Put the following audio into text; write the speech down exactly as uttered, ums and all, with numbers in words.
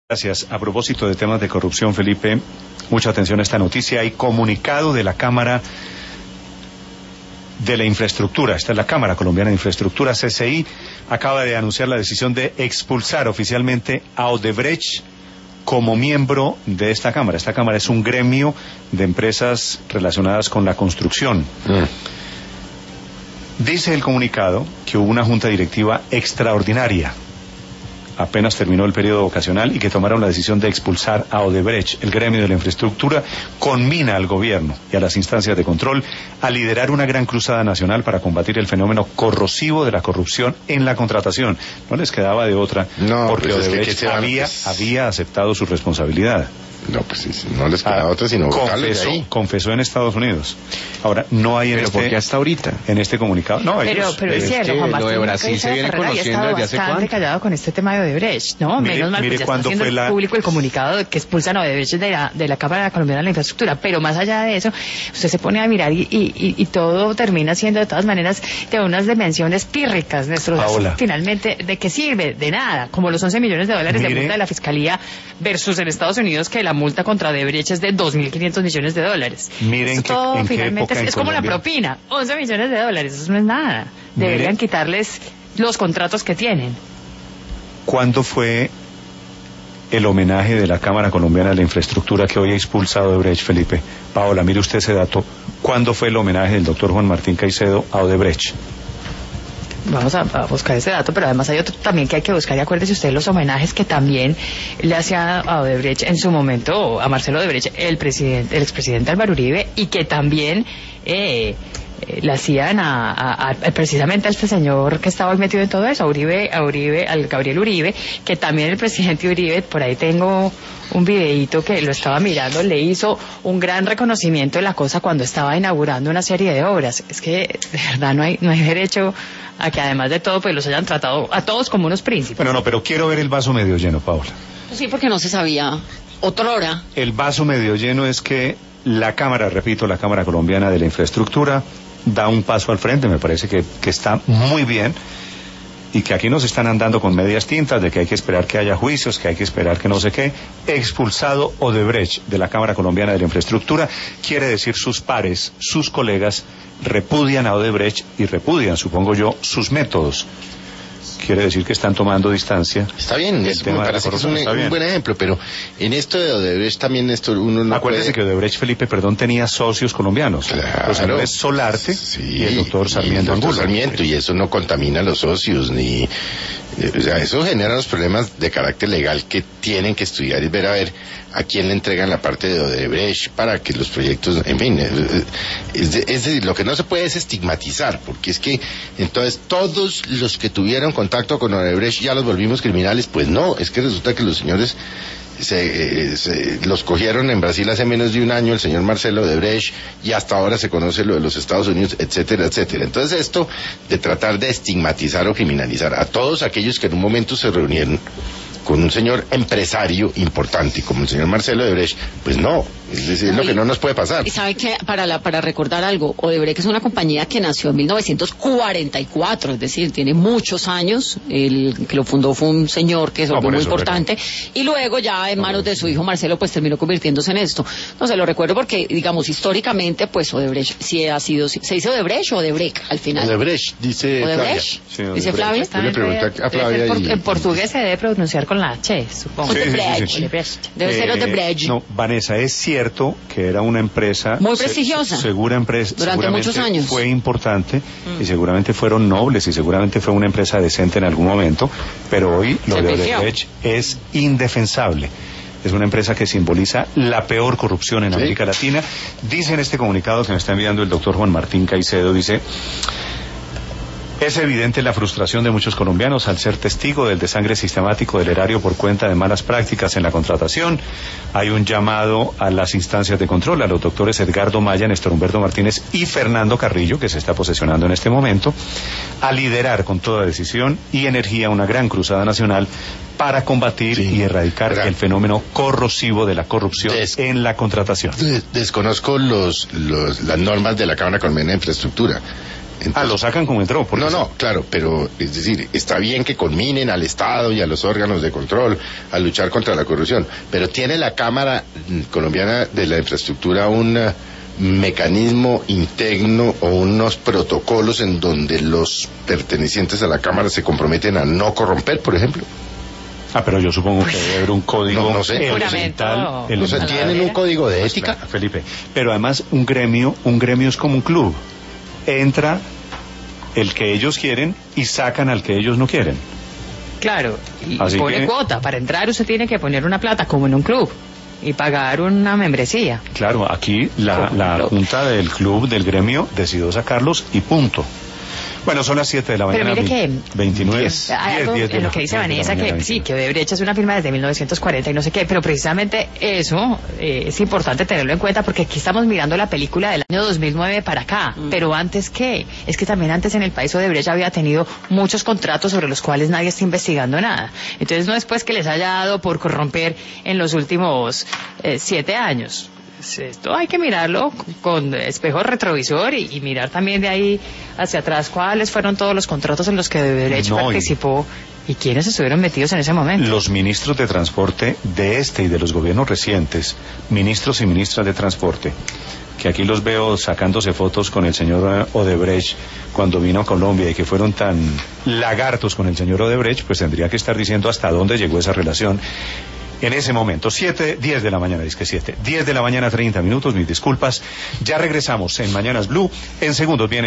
Gracias. A propósito de temas de corrupción, Felipe, mucha atención a esta noticia. Hay comunicado de la Cámara de la Infraestructura. Esta es la Cámara Colombiana de Infraestructura, C C I. Acaba de anunciar la decisión de expulsar oficialmente a Odebrecht como miembro de esta Cámara. Esta Cámara es un gremio de empresas relacionadas con la construcción. Mm. Dice el comunicado que hubo una junta directiva extraordinaria. Apenas terminó el periodo vocacional y que tomaron la decisión de expulsar a Odebrecht. El gremio de la infraestructura conmina al gobierno y a las instancias de control a liderar una gran cruzada nacional para combatir el fenómeno corrosivo de la corrupción en la contratación. No les quedaba de otra, no, porque pues Odebrecht es que había, pues... había aceptado su responsabilidad. No, pues sí, no les queda ah, otra sino confesó, ahí. confesó en Estados Unidos. Ahora, no hay en pero este... ¿por qué hasta ahorita? En este comunicado. No, pero, ellos, pero es cierto, Juan Martín, lo de Brasil se viene conociendo desde hace bastante callado con este tema de Odebrecht, ¿no? Mire, Menos mal, mire pues ya está haciendo fue la... público el comunicado de que expulsan a Odebrecht de la, de la Cámara Colombiana de la Infraestructura. Pero más allá de eso, usted se pone a mirar y, y, y todo termina siendo de todas maneras de unas dimensiones pírricas. Nuestros, finalmente, ¿de qué sirve? De nada. Como los once millones de dólares mire... de multa de la Fiscalía versus en Estados Unidos, que la multa contra Odebrecht es de dos mil quinientos millones de dólares. Miren que, todo en finalmente qué es, es como la propina, once millones de dólares, eso no es nada. Deberían Miren, quitarles los contratos que tienen. ¿Cuándo fue el homenaje de la Cámara Colombiana de la Infraestructura que hoy ha expulsado a Odebrecht, Felipe? Paola, mire usted ese dato. ¿Cuándo fue el homenaje del doctor Juan Martín Caicedo a Odebrecht? Vamos a, a buscar ese dato, pero además hay otro también que hay que buscar, y acuérdese usted los homenajes que también le hacía a Odebrecht en su momento, a Marcelo Odebrecht, el presidente, el expresidente Álvaro Uribe, y que también eh, eh, le hacían a, a, a precisamente a este señor que estaba metido en todo eso, a Uribe, a Uribe, al Gabriel Uribe, que también el presidente Uribe, por ahí tengo un videíto que lo estaba mirando, le hizo un gran reconocimiento de la cosa cuando estaba inaugurando una serie de obras. Es que de verdad no hay, no hay derecho a que además de todo pues los hayan tratado a todos como unos príncipes. Bueno, no, pero quiero ver el vaso medio lleno, Paola. Pues sí, porque no se sabía otrora. El vaso medio lleno es que la Cámara, repito, la Cámara Colombiana de la Infraestructura da un paso al frente, me parece que, que está muy bien, y que aquí nos están andando con medias tintas de que hay que esperar que haya juicios, que hay que esperar que no sé qué. Expulsado Odebrecht de la Cámara Colombiana de la Infraestructura, quiere decir sus pares, sus colegas repudian a Odebrecht y repudian, supongo yo, sus métodos. Quiere decir que están tomando distancia. Está bien, es, me parece que es un, un buen ejemplo, pero en esto de Odebrecht también esto uno no Acuérdese puede... que Odebrecht, Felipe, perdón, tenía socios colombianos. Claro. Los señores Solarte sí, y el doctor Sarmiento Angulo. Sarmiento, y eso no contamina a los socios, ni... O sea, eso genera los problemas de carácter legal que tienen que estudiar y ver a ver a quién le entregan la parte de Odebrecht para que los proyectos, en fin, es, es decir, lo que no se puede es estigmatizar, porque es que entonces todos los que tuvieron contacto con Odebrecht ya los volvimos criminales. Pues no, es que resulta que los señores se, eh, se los cogieron en Brasil hace menos de un año, el señor Marcelo Odebrecht, y hasta ahora se conoce lo de los Estados Unidos, etcétera, etcétera. Entonces esto de tratar de estigmatizar o criminalizar a todos aquellos que en un momento se reunieron con un señor empresario importante como el señor Marcelo Odebrecht, pues no, es decir, es lo que no nos puede pasar. Y sabe que para la, para recordar algo, Odebrecht es una compañía que nació en mil novecientos cuarenta y cuatro, es decir, tiene muchos años. El que lo fundó fue un señor que es no, muy eso, importante, ¿verdad? Y luego ya en manos de su hijo Marcelo pues terminó convirtiéndose en esto. No se lo recuerdo porque, digamos, históricamente pues Odebrecht sí ha sido, ¿se dice Odebrecht o Odebrecht al final? Odebrecht, dice Odebrecht. Flavia. Sí, ¿dice Flavia? Yo le pregunté a Flavia por, y... En portugués se debe pronunciar con la H, supongo. Sí, Odebrecht. sí, sí, sí. Debe eh, ser Odebrecht. No, Vanessa, es cierto que era una empresa muy prestigiosa, se, segura empresa, durante muchos años. Fue importante mm. y seguramente fueron nobles y seguramente fue una empresa decente en algún momento, pero hoy lo de Odebrecht es indefensable. Es una empresa que simboliza la peor corrupción en ¿Sí? América Latina. Dice en este comunicado que me está enviando el doctor Juan Martín Caicedo, dice: es evidente la frustración de muchos colombianos al ser testigo del desangre sistemático del erario por cuenta de malas prácticas en la contratación. Hay un llamado a las instancias de control, a los doctores Edgardo Maya, Néstor Humberto Martínez y Fernando Carrillo, que se está posesionando en este momento, a liderar con toda decisión y energía una gran cruzada nacional para combatir sí, y erradicar ¿verdad? el fenómeno corrosivo de la corrupción Des, en la contratación. Des, desconozco los, los, las normas de la Cámara Colombiana de Infraestructura, Entonces, ah, lo sacan como entró. No, no, claro, pero es decir, está bien que conminen al Estado y a los órganos de control a luchar contra la corrupción, pero tiene la Cámara Colombiana de la Infraestructura un uh, mecanismo interno o unos protocolos en donde los pertenecientes a la Cámara se comprometen a no corromper, por ejemplo. Ah, pero yo supongo que debe haber un código no, no sé. elemental. elemental. O sea, ¿tienen un código de ética? Pues, Felipe, pero además un gremio, un gremio es como un club. Entra el que ellos quieren y sacan al que ellos no quieren. Claro, y Así pone que... cuota. Para entrar usted tiene que poner una plata como en un club y pagar una membresía. Claro, aquí la, la junta del club, del gremio, decidió sacarlos y punto. Bueno, son las siete de la mañana. Pero mire que veintinueve. diez, algo diez, diez en lo que dice Vanessa, que veintinueve. Sí, que Odebrecht es una firma desde mil novecientos cuarenta y no sé qué, pero precisamente eso eh, es importante tenerlo en cuenta porque aquí estamos mirando la película del año dos mil nueve para acá, mm. pero antes ¿qué? Es que también antes en el país Odebrecht había tenido muchos contratos sobre los cuales nadie está investigando nada. Entonces no es pues que les haya dado por corromper en los últimos eh, siete años. Esto hay que mirarlo con espejo retrovisor y, y mirar también de ahí hacia atrás cuáles fueron todos los contratos en los que Odebrecht no, participó y... y quiénes estuvieron metidos en ese momento. Los ministros de transporte de este y de los gobiernos recientes, ministros y ministras de transporte, que aquí los veo sacándose fotos con el señor Odebrecht cuando vino a Colombia y que fueron tan lagartos con el señor Odebrecht, pues tendría que estar diciendo hasta dónde llegó esa relación. En ese momento, siete, diez de la mañana, dice que siete, diez de la mañana, treinta minutos, mis disculpas. Ya regresamos en Mañanas Blue. En segundos viene